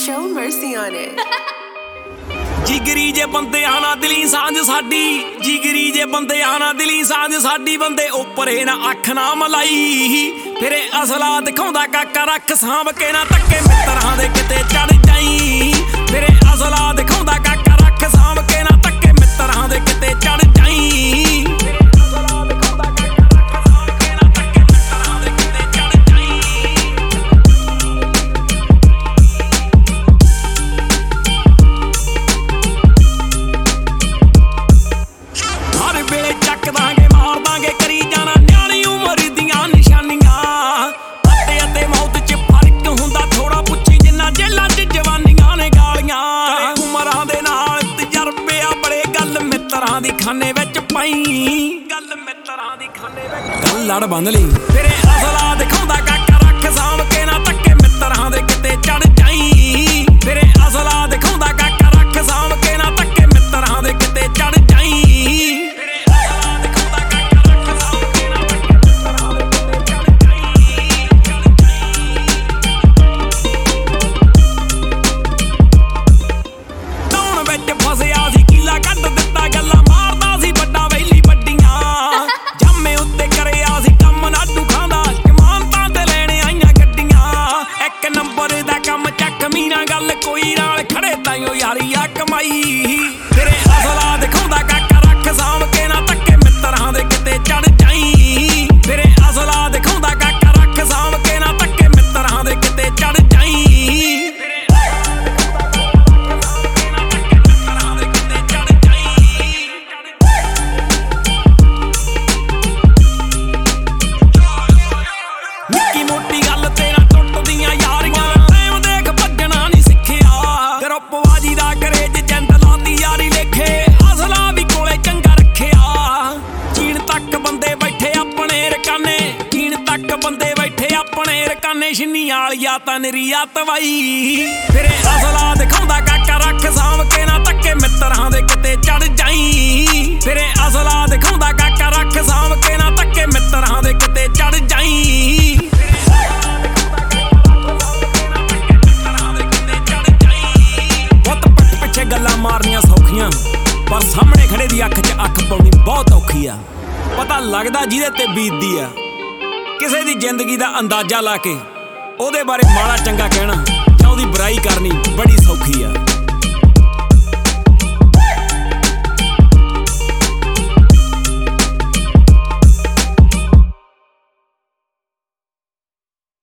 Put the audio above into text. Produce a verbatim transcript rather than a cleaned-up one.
Show mercy on it. ਜਿਗਰੀ ਜੇ ਬੰਦੇ ਆਣਾ ਦਿਲੀ ਸਾਂਝ ਸਾਡੀ, ਜਿਗਰੀ ਜੇ ਬੰਦੇ ਆਣਾ ਦਿਲੀ ਸਾਂਝ ਸਾਡੀ, ਬੰਦੇ ਉੱਪਰੇ ਨਾ ਅੱਖ ਨਾ ਮਲਾਈ, ਫਿਰੇ ਅਸਲਾ ਦਿਖਾਉਂਦਾ ਕਾਕਾ ਰੱਖ ਸਾਂਭ ਕੇ ਨਾ ਧੱਕੇ ਮਿੱਤਰਾਂ ਦੇ ਕਿਤੇ ਚੜ ਜਾਈ, ਫਿਰੇ ਅਸਲਾ ਦਿਖਾਉਂਦਾ ਕਾਕਾ ਰੱਖ ਸਾਂਭ ਕੇ ਨਾ ਧੱਕੇ ਮਿੱਤਰਾਂ ਦੇ ਕਿਤੇ ਚੜ ਜਾਈ। ਦੀ ਖਾਨੇ ਵਿੱਚ ਪਾਈ ਗੱਲ ਮਿੱਤਰਾਂ ਦੀ ਖਾਨੇ ਵਿੱਚ ਗੱਲ ਲੜ ਬੰਨ ਲਈ, ਫਿਰੇ ਅਸਲਾ ਦਿਖਾਉਂਦਾ ਕਾਕਾ ਰੱਖ ਸਾਂਭ ਕੇ ਨਾ ਧੱਕੇ ਮਿੱਤਰਾਂ ਦੇ ਕਿਤੇ ਚੜ ਜਾਈ, ਫਿਰੇ ਅਸਲਾ ਦਿਖਾਉਂਦਾ ਕਾਕਾ ਰੱਖ ਸਾਂਭ ਕੇ ਨਾ ਧੱਕੇ ਮਿੱਤਰਾਂ ਦੇ ਕਿਤੇ ਚੜ ਜਾਈ, ਫਿਰੇ ਅਸਲਾ ਦਿਖਾਉਂਦਾ ਕਾਕਾ ਰੱਖ ਸਾਂਭ ਕੇ ਨਾ ਧੱਕੇ ਮਿੱਤਰਾਂ ਦੇ ਕਿਤੇ ਚੜ ਜਾਈ। ਟਾਉਣ ਵਿੱਚ ਫਸਿਆ ਸੀ ਕੀਲਾ ਕੱਢ ਦਿੱਤਾ ਗੱਲਾਂ ਮਾਰਦਾ ਸੀ ਵੱਡਾ ਵੈਲੀ ਵੱਡੀਆਂ, ਜਾਮੇ ਉੱਤੇ ਕਰਿਆ ਸੀ ਕੰਮ ਨਾਡੂ ਖਾਂਦਾ ਜਮਾਨਤਾਂ ਤੇ ਲੈਣੇ ਆਈਆਂ ਗੱਡੀਆਂ, ਇੱਕ ਨੰਬਰ ਦਾ ਕੰਮ ਚੱਕ ਮੀਨਾ ਗੱਲ ਕੋਈ ਨਾਲ ਖੜੇ ਤਾਈਓ ਯਾਰੀ ਆ ਕਮਾਈ, ਤੇਰੇ ਅਸਲਾ ਦਿਖਾਉਂਦਾ ਕਾਕਾ ਰੱਖ ਸਾਂਭ ਕੇ ਨਾ ਧੱਕੇ ਮਿੱਤਰਾਂ ਦੇ ਕਿਤੇ ਚੜ ਜਾਈ, ਤੇਰੇ ਅਸਲਾ ਦਿਖਾਉਂਦਾ ਕਾਕਾ ਰੱਖ ਸਾਂਭ ਕੇ ਨਾ ਧੱਕੇ ਮਿੱਤਰਾਂ ਦੇ ਕਿਤੇ ਚੜ ਜਾਈ। ਨਿੱਕੀ ਮੋਟੀ ਗੱਲ ਤੇ ਨਾ ਟੁੱਟਦੀਆਂ ਯਾਰੀਆਂ, ਟਾਈਮ ਦੇਖ ਭੱਜਣਾ ਨਹੀਂ ਸਿੱਖਿਆ, ਗਰੁੱਪਬਾਜੀ ਦਾ ਕਰੇਜ ਜਿੰਦ ਲਾਉਂਦੀ ਯਾਰੀ ਲੇਖੇ, ਅਸਲਾ ਵੀ ਕੋਲੇ ਚੰਗਾ ਰੱਖਿਆ, ਚੀਨ ਤੱਕ ਬੰਦੇ ਬੈਠੇ ਆਪਣੇ ਰਕਾਨੇ, ਚੀਨ ਤੱਕ ਬੰਦੇ ਬੈਠੇ ਆਪਣੇ ਰਕਾਨੇ, ਛਿੰਨੀ ਵਾਲੀਆ ਤਾਂ ਨਿਰੀਆ ਤਵਾਈ, ਫਿਰੇ ਅਸਲਾ ਦਿਖਾਉਂਦਾ ਕਾਕਾ ਰੱਖ ਸਾਂਭ ਕੇ ਨਾ ਧੱਕੇ ਮਿੱਤਰਾਂ ਦੇ ਕਿਤੇ ਚੜ ਜਾਈ, ਫਿਰੇ ਅਸਲਾ ਦਿਖਾਉਂਦਾ ਕਾਕਾ ਰੱਖ ਸਾਂਭ ਕੇ ਨਾ ਧੱਕੇ ਮਿੱਤਰਾਂ ਦੇ ਕਿਤੇ ਚੜ ਜਾਈ। ਗੱਲਾਂ ਮਾਰਨੀਆਂ ਸੌਖੀਆਂ ਪਰ ਸਾਹਮਣੇ ਖੜੇ ਦੀ ਅੱਖ 'ਚ ਅੱਖ ਪਾਉਣੀ ਬਹੁਤ ਔਖੀ ਆ, ਪਤਾ ਲੱਗਦਾ ਜਿਹਦੇ ਤੇ ਬੀਤਦੀ ਆ, ਕਿਸੇ ਦੀ ਜ਼ਿੰਦਗੀ ਦਾ ਅੰਦਾਜ਼ਾ ਲਾ ਕੇ ਉਹਦੇ ਬਾਰੇ ਮਾੜਾ ਚੰਗਾ ਕਹਿਣਾ ਜਾਂ ਉਹਦੀ ਬੁਰਾਈ ਕਰਨੀ ਬੜੀ ਸੌਖੀ ਆ।